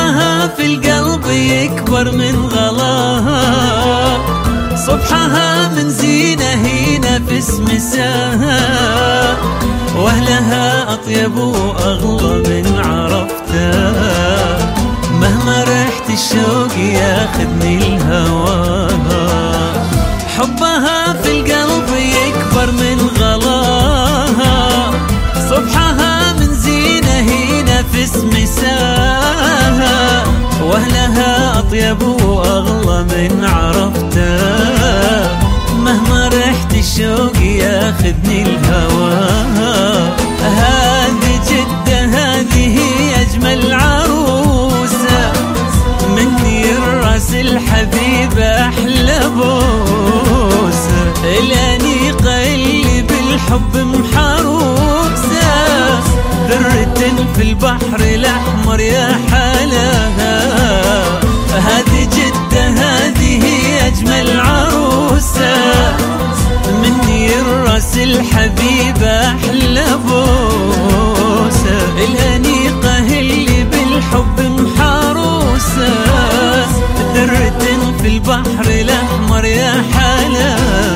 حبها في القلب يكبر من غلاها، صبحها من زينة هنا في اسمساها، واهلها اطيب واغلى من عرفتها، مهما رحت الشوق ياخذني الهواها، حبها في القلب يكبر من غلاها، صبحها من زينة هنا في اسمساها، واهلها اطيب واغلى من عرفتها، مهما رحت الشوق ياخذني الهواها. هذه جدة هذه اجمل عروسة، مني الراس الحبيب احلى بوسة، الانيقة اللي بالحب محروسة، ذرة في البحر الاحمر يا حلاها. هذه جدة هذه اجمل عروسة، مني الراس الحبيب احلى بوسة، الانيقة اللي بالحب محروسة، ذرة في البحر الاحمر يا حلاها.